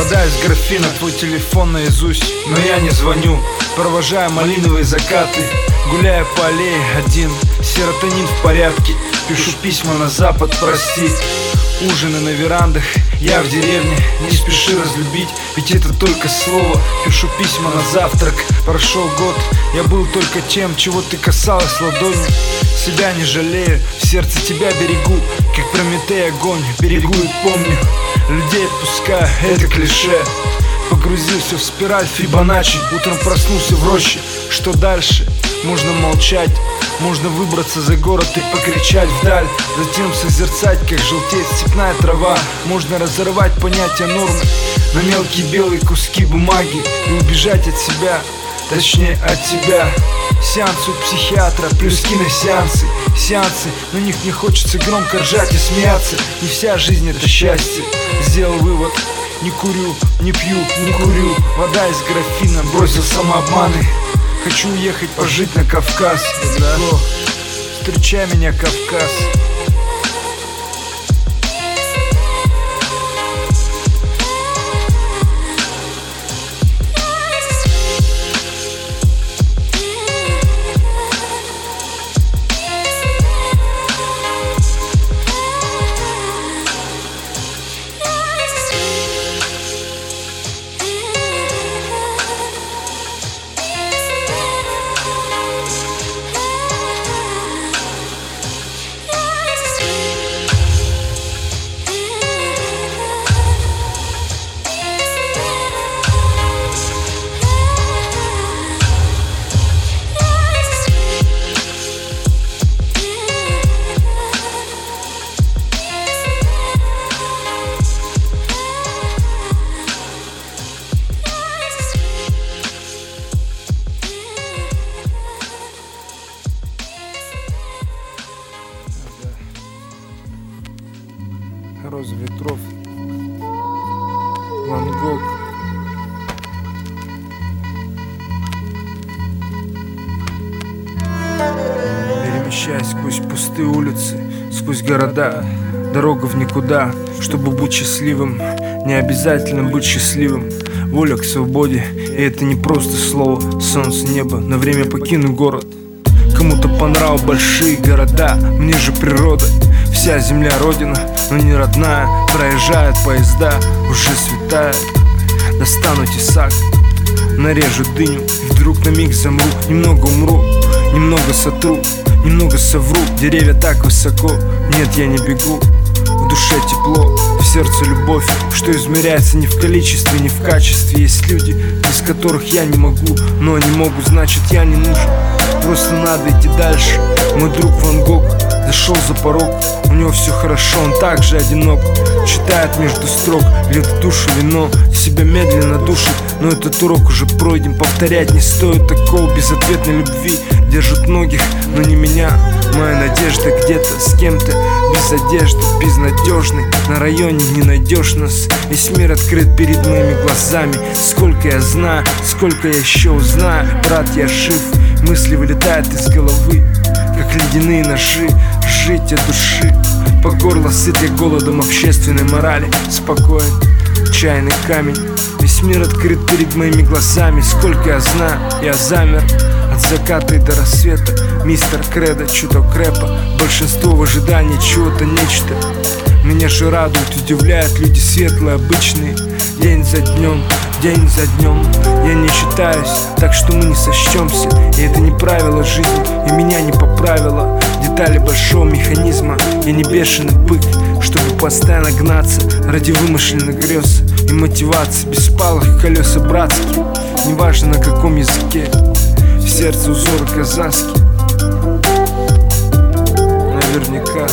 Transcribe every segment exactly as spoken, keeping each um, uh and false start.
Вода из графина, твой телефон наизусть, но я не звоню. Провожая малиновые закаты, гуляя по аллее один, серотонин в порядке. Пишу письма на запад, прости. Ужины на верандах, я в деревне, не спеши разлюбить, ведь это только слово. Пишу письма на завтрак, прошел год, я был только тем, чего ты касалась ладонью. Себя не жалею, в сердце тебя берегу, как Прометей огонь, берегу и помню. Людей отпускаю, это клише. Погрузился в спираль Фибоначчи, утром проснулся в роще. Что дальше? Можно молчать, можно выбраться за город и покричать вдаль, затем созерцать, как желтеет степная трава. Можно разорвать понятия нормы на мелкие белые куски бумаги и убежать от себя, точнее от тебя. Сеансы у психиатра, плюс киносеансы. Сеансы, на них не хочется громко ржать и смеяться. Не вся жизнь это счастье. Сделал вывод: не курю, не пью, не курю. Вода из графина, бросил самообманы. Хочу уехать пожить на Кавказ. О, встречай меня, Кавказ. Роза ветров, Ван Гог. Перемещаясь сквозь пустые улицы, сквозь города, дорога в никуда. Чтобы быть счастливым, не обязательно быть счастливым. Воля к свободе, и это не просто слово. Солнце, небо, на время покину город. Кому-то по нраву большие города, мне же природа. Вся земля родина, но не родная. Проезжают поезда, уже светает. Достану тесак, нарежу дыню, и вдруг на миг замру. Немного умру, немного сотру, немного совру. Деревья так высоко, нет, я не бегу. В душе тепло, в сердце любовь, что измеряется не в количестве, не в качестве. Есть люди, без которых я не могу, но они могут, значит я не нужен. Просто надо идти дальше. Мой друг Ван Гог зашел за порог, у него все хорошо, он также одинок. Читает между строк, льет в душу вино, себя медленно душит. Но этот урок уже пройден, повторять не стоит такого. Безответной любви держат многих, но не меня. Моя надежда где-то с кем-то, без одежды, безнадежный. На районе не найдешь нас, весь мир открыт перед моими глазами. Сколько я знаю, сколько я еще узнаю. Брат, я жив, мысли вылетают из головы, как ледяные ножи. Жить от души, по горло сыт я голодом общественной морали. Спокоен, чайный камень, весь мир открыт перед моими глазами. Сколько я знаю, я замер от заката и до рассвета. Мистер Кредо, чуток рэпа, большинство в ожидании чего-то, нечто. Меня же радуют, удивляют люди светлые, обычные. День за днем, день за днем я не считаюсь, так что мы не сочтемся. И это не правило жизни, и меня не поправило. Детали большого механизма, я не бешеный бык, чтобы постоянно гнаться ради вымышленных грез и мотивации. Без палок колеса братские, неважно на каком языке. В сердце узоры казахские, наверняка.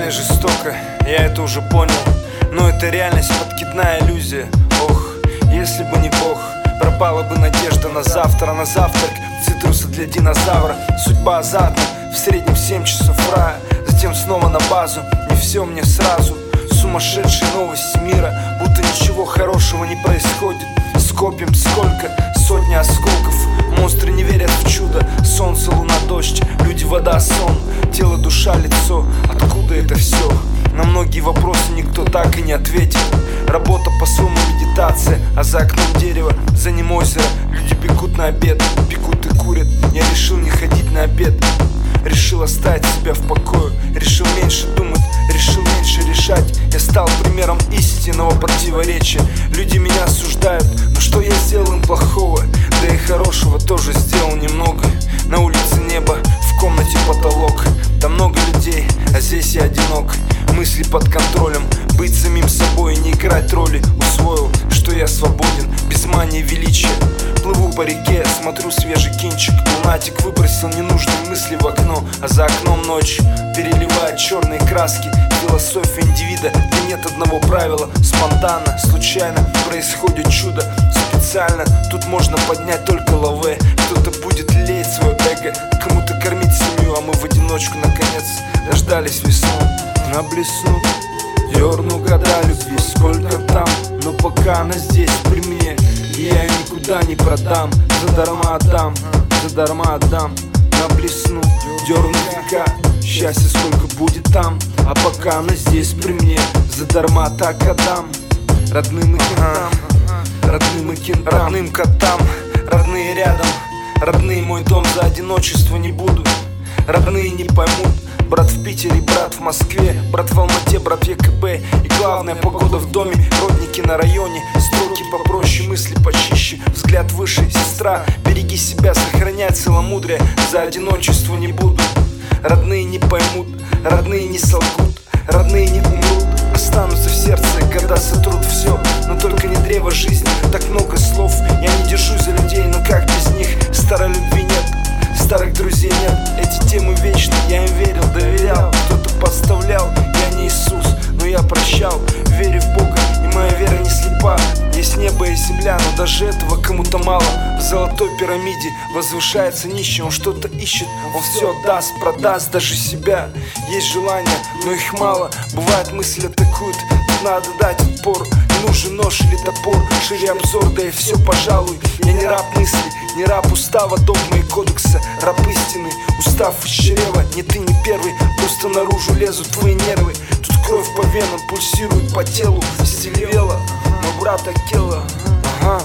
реально жестоко, я это уже понял. Но это реальность, подкидная иллюзия. Ох, если бы не Бог, пропала бы надежда на завтра. На завтрак цитрусы для динозавра. Судьба азартна, в среднем семь часов рая. Затем снова на базу, не все мне сразу. Сумасшедшие новости мира, будто ничего хорошего не происходит. Скопим сколько, сотни осколков. Монстры не верят в чудо. Солнце, луна, дождь, люди, вода, сон. Тело, душа, лицо, откуда это все? На многие вопросы никто так и не ответит. Работа по-своему медитация, а за окном дерево, за ним озеро. Люди бегут на обед, пекут и курят. Я решил не ходить на обед, решил оставить себя в покое. Решил меньше думать, решил меньше решать. Я стал примером истинного противоречия. Люди меня осуждают, но что я сделал им плохого? Да и хорошего тоже сделал немного. На улице небо, в комнате потолок. Там много людей, а здесь я одинок. Мысли под контролем, быть самим собой и не играть роли. Усвоил, что я свободен, без мании величия. Плыву по реке, смотрю свежий кинчик. Лунатик выбросил ненужные мысли в окно, а за окном ночь переливает черные краски. Философия индивида, где нет одного правила. Спонтанно, случайно происходит чудо. Специально, тут можно поднять только лаве. Кто-то будет леять свое эго, кому-то кормить семью, а мы в одиночку наконец дождались весну. Наблесну, дерну года любви, сколько там, но пока она здесь при мне, и я ее никуда не продам. Задарма отдам, задарма отдам. Наблесну, дерну века, счастье сколько будет там, а пока она здесь при мне, задарма так отдам. Родным и кентам, родным и кентам, родным котам, родные рядом. Родные мой дом, за одиночество не буду. Родные не поймут. Брат в Питере, брат в Москве, брат в Алмате, брат в ЕКБ. И главное, погода в доме, родники на районе. Строки попроще, мысли почище, взгляд выше. Сестра, береги себя, сохраняй целомудрие. За одиночество не буду. Родные не поймут, родные не солгут, родные не умрут. Останутся в сердце, когда сотрут все, но только не древо жизни. Так много слов, я не держусь за людей, но как без них? Старой любви нет, старых друзей нет. Эти темы вечны, я им верил, доверял. Кто-то подставлял, я не Иисус, но я прощал. Верю в Бога, и моя вера не слепа. Есть небо и земля, но даже этого кому-то мало. В золотой пирамиде возвышается нищий. Он что-то ищет, он все даст, продаст даже себя. Есть желания, но их мало. Бывает, мысль атакует, тут надо дать отпор. Не нужен нож или топор, шире обзор, да и все, пожалуй. Я не раб мысли, не раб устава, догмы и кодекса. Раб истины, устав из чрева. Не ты, не первый, просто наружу лезут твои нервы. Тут кровь по венам пульсирует по телу. Стиль вела, но брата Келла. Ага.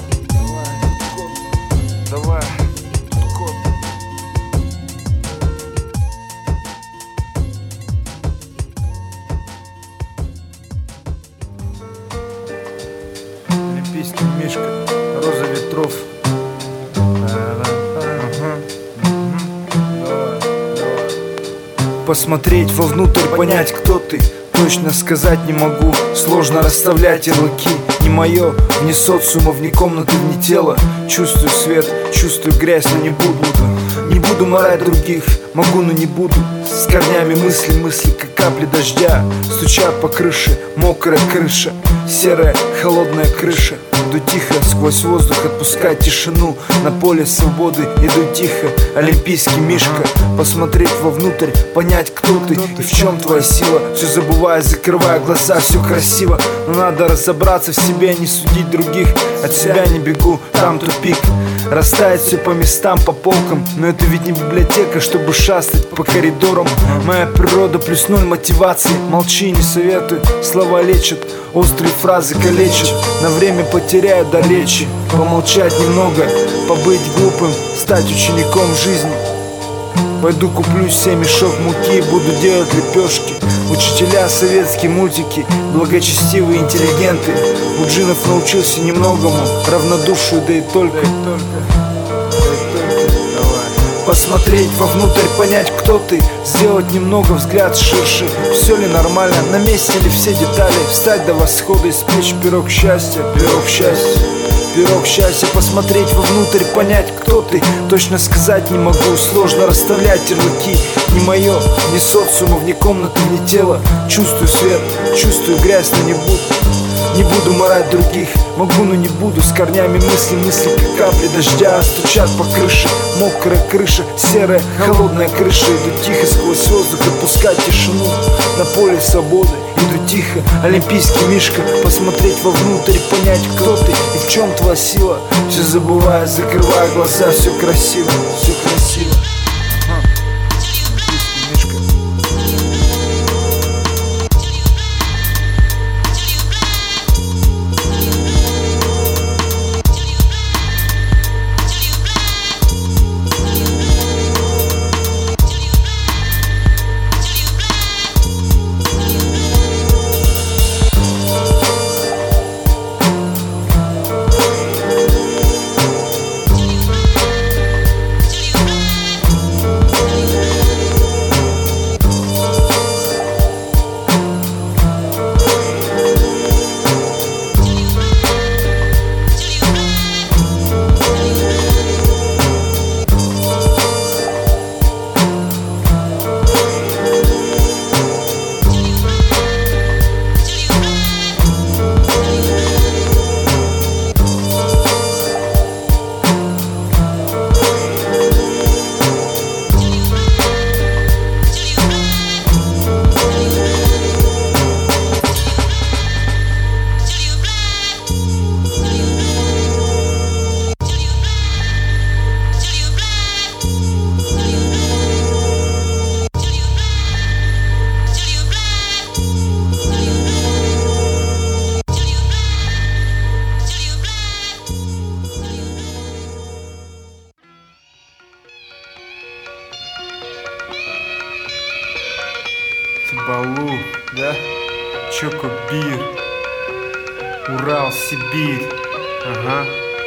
Давай. Код. Олимпийский мишка, роза ветров. Посмотреть вовнутрь, понять, кто ты. Точно сказать не могу, сложно расставлять ярлыки. Не мое, вне социума, вне комнаты, вне тела. Чувствую свет, чувствую грязь, но не буду. Не буду морать других, могу, но не буду. С корнями мысли, мысли, как капли дождя. Стучат по крыше, мокрая крыша. Серая, холодная крыша. Иду тихо, сквозь воздух отпускать тишину. На поле свободы иду тихо, олимпийский мишка. Посмотреть вовнутрь, понять, кто ты и в чем твоя сила. Все забывая, закрывая глаза, все красиво. Но надо разобраться в себе, не судить других. От себя не бегу, там тупик. Расставить все по местам, по полкам. Но это ведь не библиотека, чтобы шастать по коридорам. Моя природа плюс ноль мотивации. Молчи, не советую, слова лечат, острые фразы калечат. На время потеряю до речи. Помолчать немного, побыть глупым, стать учеником в жизни. Пойду куплю себе мешок муки и буду делать лепешки. Учителя, советские мультики, благочестивые, интеллигенты. У джинов научился немногому, равнодушию, да и только. Посмотреть вовнутрь, понять, кто ты. Сделать немного взгляд ширше. Все ли нормально, на месте ли все детали. Встать до восхода, испечь пирог счастья. Пирог счастья, пирог счастья. Посмотреть вовнутрь, понять, кто кто ты, точно сказать не могу. Сложно расставлять ярлыки. Не мое, ни социума, вне комнаты, вне тела. Чувствую свет, чувствую грязь, но не буду. Не буду марать других, могу, но не буду. С корнями мысли, мысли как капли дождя стучат по крыше, мокрая крыша, серая, холодная крыша. Иду тихо сквозь воздух, отпускать тишину. На поле свободы иду тихо, олимпийский мишка. Посмотреть вовнутрь, понять, кто ты и в чем твоя сила. Все забывая, закрывая глаза, все красиво, все красиво. Балу, да? Чокобир, Урал, Сибирь, ага.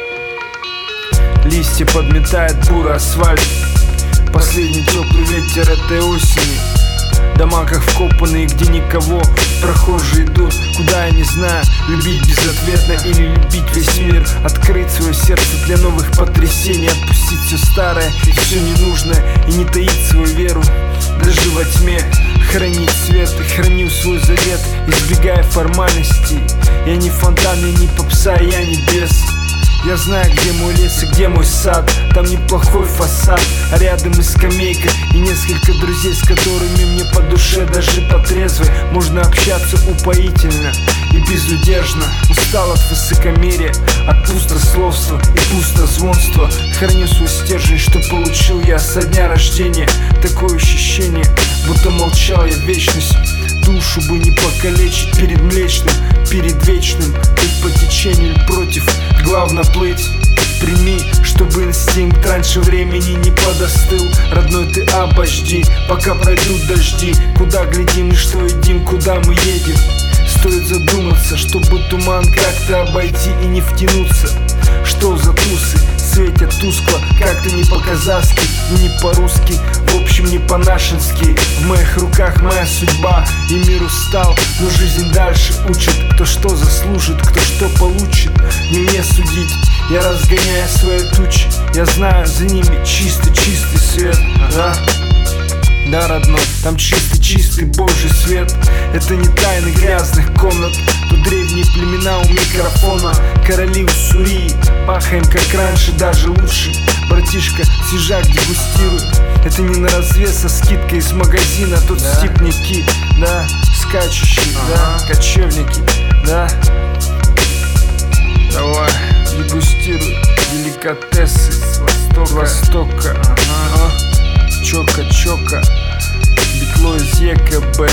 Листья подметает бурый асфальт. Последний теплый ветер этой осени. Дома как вкопанные, где никого. Прохожие идут, куда я не знаю. Любить безответно или любить весь мир. Открыть свое сердце для новых потрясений. Отпустить все старое и все ненужное. И не таить свою веру даже во тьме. Хранить свет и храню свой завет, избегая формальностей. Я не фонтан, я не попса, я не бес. Я знаю, где мой лес и где мой сад. Там неплохой фасад, а рядом и скамейка. И несколько друзей, с которыми мне по душе, даже по трезвой можно общаться упоительно и безудержно. Устал от высокомерия, от пустословства и пустозвонства. Храню свой стержень, что получил я со дня рождения. Такое ощущение, будто молчал я вечность. Душу бы не покалечить перед млечным, перед вечным. Быть по течению или против, главное плыть. Прими, чтобы инстинкт раньше времени не подостыл. Родной, ты обожди, пока пройдут дожди. Куда глядим и что едим, куда мы едем. Стоит задуматься, чтобы туман как-то обойти и не втянуться. Что за тусы светят тускло, как-то не по-казахски, не по-русски, в общем не по-нашенски. В моих руках моя судьба, и мир устал, но жизнь дальше учит. Кто что заслужит, кто что получит, не мне судить. Я разгоняю свои тучи, я знаю, за ними чистый-чистый свет. Да? Да, родной, там чистый-чистый Божий свет. Это не тайны грязных комнат. Тут древние племена у микрофона, короли Уссурии. Бахаем как раньше, даже лучше. Братишка, свежак дегустируй. Это не на развес, а скидка из магазина. Тут да. Степняки, да, скачущие, ага. Да, кочевники, да. Давай, дегустируй деликатесы с востока, востока. Ага. Чока-чока, битло из ЕКБ.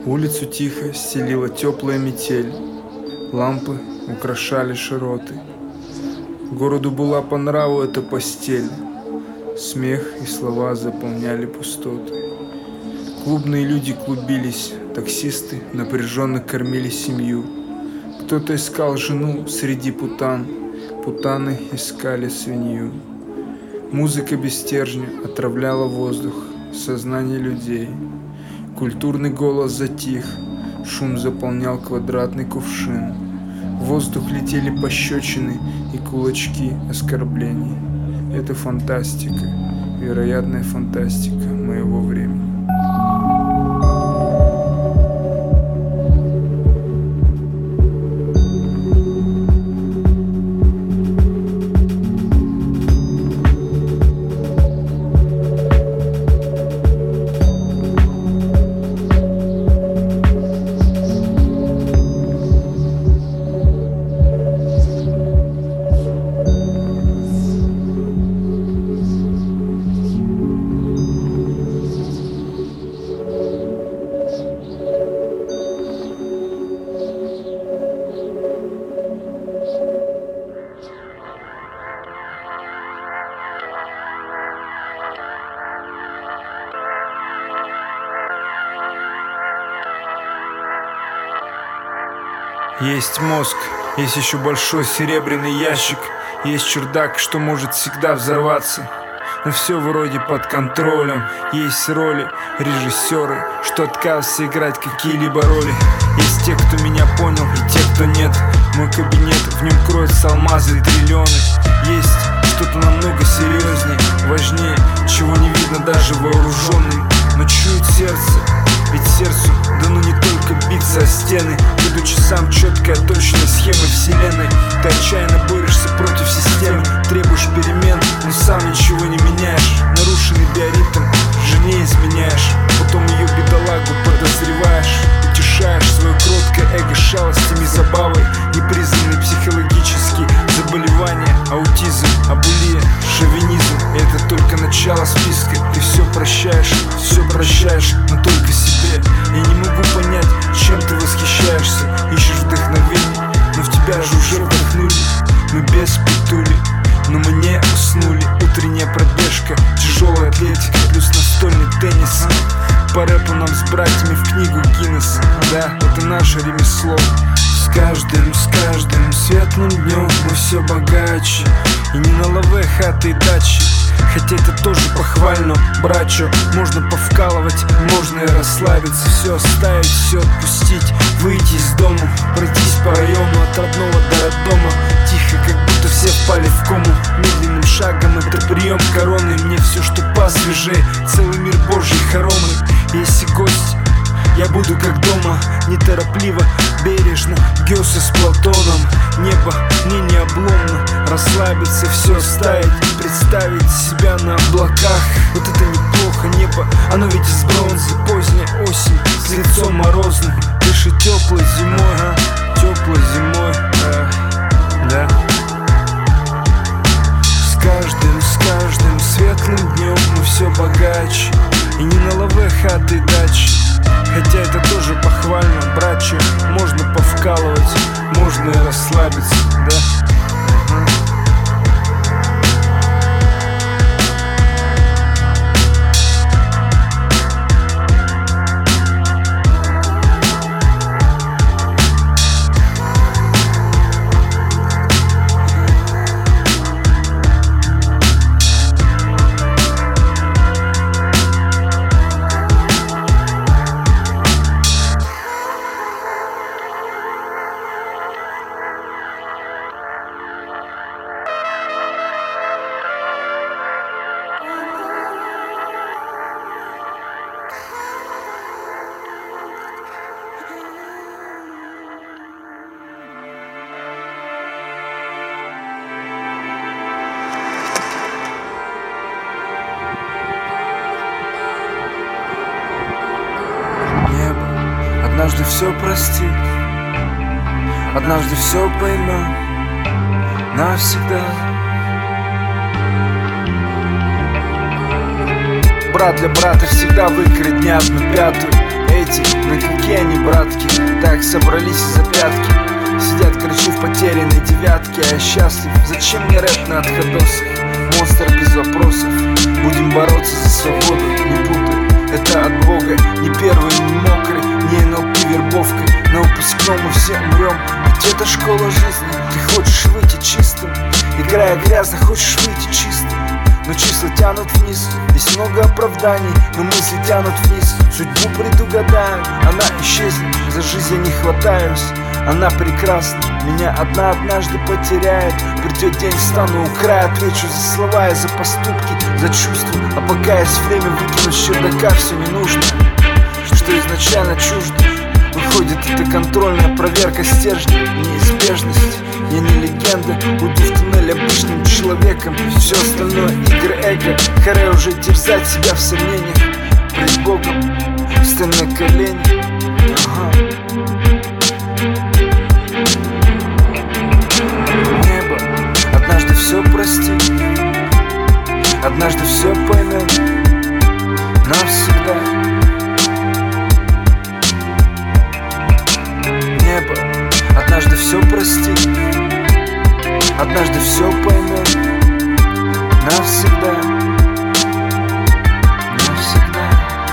Улицу тихо стелила теплая метель, лампы украшали широты. Городу была по нраву эта постель, смех и слова заполняли пустоты. Клубные люди клубились, таксисты напряженно кормили семью. Кто-то искал жену среди путан, путаны искали свинью. Музыка без стержня отравляла воздух, сознание людей. Культурный голос затих, шум заполнял квадратный кувшин. В воздух летели пощечины и кулачки оскорблений. Это фантастика, вероятная фантастика моего времени. Есть мозг, есть еще большой серебряный ящик, есть чердак, что может всегда взорваться. Но все вроде под контролем. Есть роли, режиссеры, что отказываются играть какие-либо роли. Есть те, кто меня понял, и те, кто нет. Мой кабинет, в нем кроются алмазы и триллионы. Есть что-то намного серьезнее, важнее, чего не видно даже вооруженным. Но чует сердце, ведь сердцу дано не только биться о стены, будучи сам четкая, точная схема вселенной. Ты отчаянно борешься против системы, требуешь перемен, но сам ничего не меняешь. Нарушенный биоритм жене изменяешь, потом ее бедолагу подозреваешь. Утешаешь свое кроткое эго шалостями, забавой, непризнанные психологические заболевания, аутизм, абулия, шовинизм. И это только начало списка. Ты все прощаешь, все прощаешь, но только себе. Я не могу понять, чем ты восхищаешься, ищешь вдохновение, но в тебя же уже вдохнули. Мы без петули, но мы не уснули. Утренняя пробежка, тяжелая атлетика плюс настольный теннис. По рэпу нам с братьями в книгу Гиннес. Да, это наше ремесло. С каждым, с каждым светлым днем мы все богаче. И не на лаве, хаты и дачи. Хотя это тоже похвально, брачо. Можно повкалывать, можно и расслабиться. Все оставить, все отпустить, выйти из дома, пройтись по району от родного до роддома. Тихо, как будто все впали в кому. Медленным шагом это прием короны. Мне все, что посвежее, целый мир божий хоромы. Если гость, я буду как дома, неторопливо, бережно, Гёсе с Платоном. Небо мне не обломно, расслабиться, все оставить, представить себя на облаках. Вот это неплохо, небо, оно ведь из бронзы. Поздняя осень с лицом морозным, дышит теплой зимой, а? Теплой зимой, да, да. С каждым, с каждым светлым днем мы все богаче. И не на лаве, хаты и дачи. Хотя это тоже похвально, братче. Можно повкалывать, можно и расслабиться, да? Ага. Однажды все простит, однажды все поймет навсегда. Брат для брата всегда выкроет не одну пятую. Эй, гадости, на какие они братки. Так собрались из-за пятки, сидят, короче, в потерянной девятке. А я счастлив, зачем мне рэп на отходосах? Монстр без вопросов, будем бороться за свободу. Не путай, это от Бога, не первый, не мокрый, не эн эл пи вербовкой. На выпускном мы все умрем, ведь это школа жизни. Ты хочешь выйти чистым, играя грязно, хочешь выйти чистым. Но числа тянут вниз, есть много оправданий, но мысли тянут вниз. Судьбу предугадаю, она исчезнет, за жизнь я не хватаюсь. Она прекрасна, меня одна однажды потеряет. Придет день, стану у края, отвечу за слова и за поступки, за чувства. А пока есть время выкинуть с чердака все ненужное, что изначально чуждо. Выходит, это контрольная проверка стержня, неизбежность. Я не легенда, уйду в туннель обычным человеком. Все остальное игры эго, харе уже терзать себя в сомнениях. Пред Богом встань на колени. Ага. Небо однажды все простит, однажды все поймет навсегда. Небо однажды все простит, однажды все поймет навсегда. Навсегда.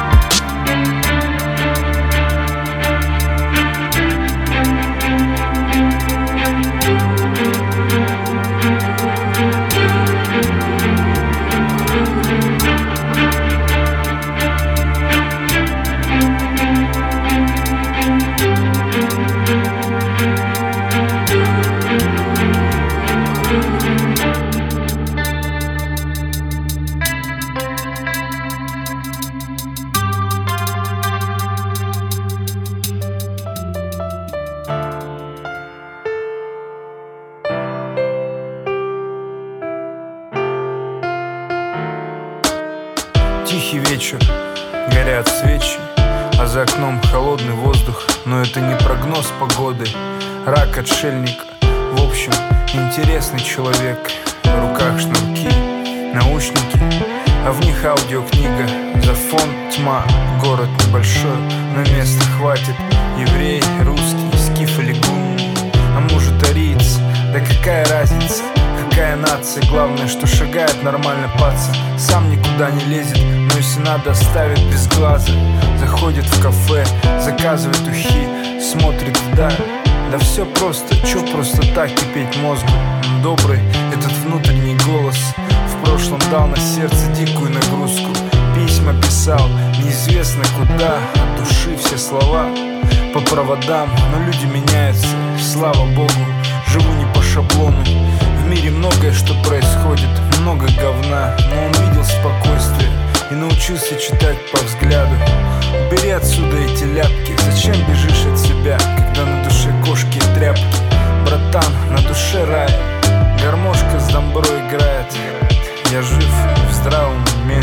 Тихий вечер, горят свечи, а за окном холодный воздух. Но это не прогноз погоды, рак отшельника. В общем, интересный человек. В руках шнурки, наушники, а в них аудиокнига. За фон тьма, город небольшой, но места хватит. Еврей, русский, скиф или гун, а может ариец, да какая разница? Какая нация, главное, что шагает нормально паца. Сам никуда не лезет, но если надо, оставит без глаза. Заходит в кафе, заказывает ухи, смотрит вдаль. Да все просто, чё просто так кипеть мозгу? Он добрый, этот внутренний голос в прошлом дал на сердце дикую нагрузку. Письма писал, неизвестно куда, от души все слова по проводам. Но люди меняются, слава Богу, живу не по шаблону. В мире многое, что происходит, много говна, но он видел спокойствие и научился читать по взгляду. Убери отсюда эти ляпки, зачем бежишь от себя, когда на душе кошки и тряпки? Братан, на душе рай, гармошка с домбро играет. Я жив в здравом уме.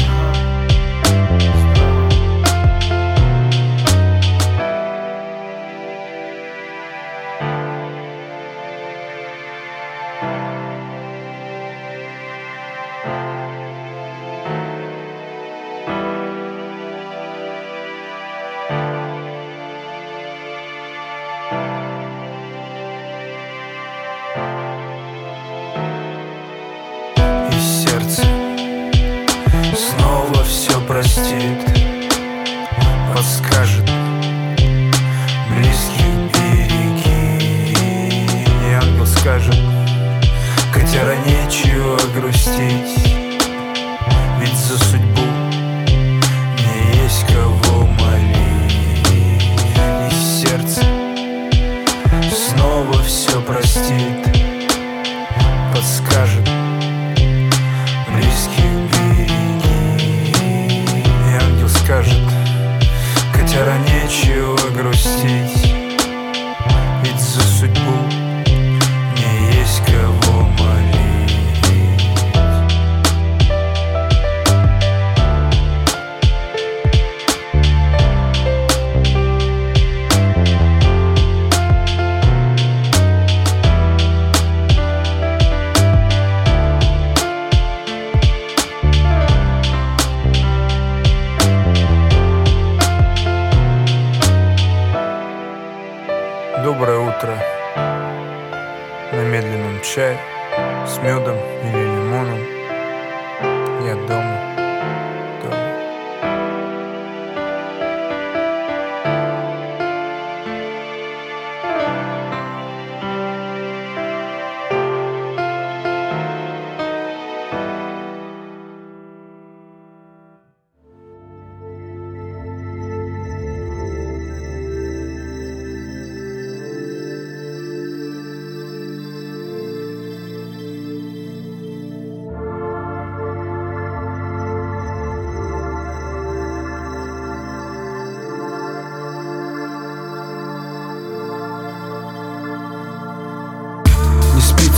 Снова все простит, подскажет близкие береги. И ангел скажет: котяра, нечего грустить, ведь за судьбу не есть кого молить. И сердце снова все простит, подскажет близких береги. И ангел скажет: котяра, нечего грустить, ведь за судьбу не есть кого молить.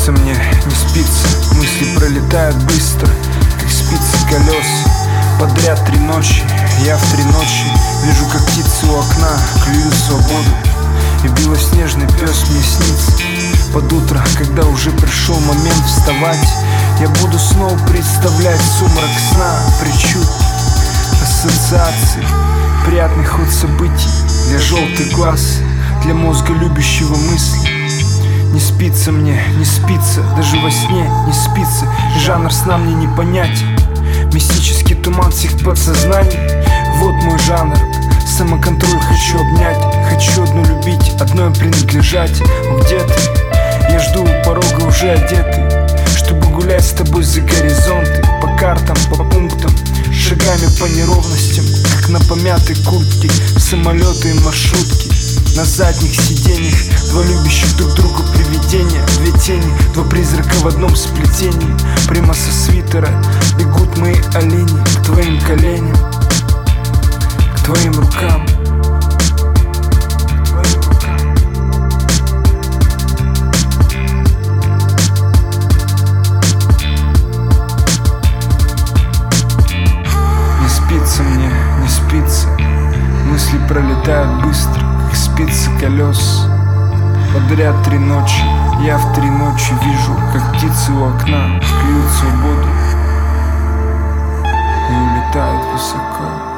спится мне, не спится. Мысли пролетают быстро, как спицы колес. Подряд три ночи, я в три ночи вижу, как птицы у окна клюют свободу. И белоснежный пес мне снится под утро, когда уже пришел момент вставать. Я буду снова представлять сумрак сна, причуд, ассоциаций, приятный ход событий для желтых глаз, для мозга, любящего мысли. Не спится мне, не спится, даже во сне не спится. Жанр сна мне не понять. Мистический туман всех подсознаний. Вот мой жанр. Самоконтроль хочу обнять. Хочу одну любить, одной принадлежать. Где ты? Я жду у порога уже одетый, чтобы гулять с тобой за горизонты. По картам, по пунктам, шагами по неровностям, как на помятой куртке. Самолеты и маршрутки. На задних сиденьях два любящих друг друга привидения. Две тени, два призрака в одном сплетении. Прямо со свитера бегут мои олени к твоим коленям, к твоим рукам, к твоим рукам. Не спится мне, не спится. Мысли пролетают быстро, как спицы колес. Подряд три ночи, я в три ночи вижу, как птицы у окна клюют свободу и улетают высоко.